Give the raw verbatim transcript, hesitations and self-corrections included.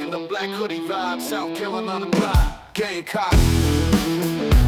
bringing the black hoodie vibe, South Carolina pride, Gamecock.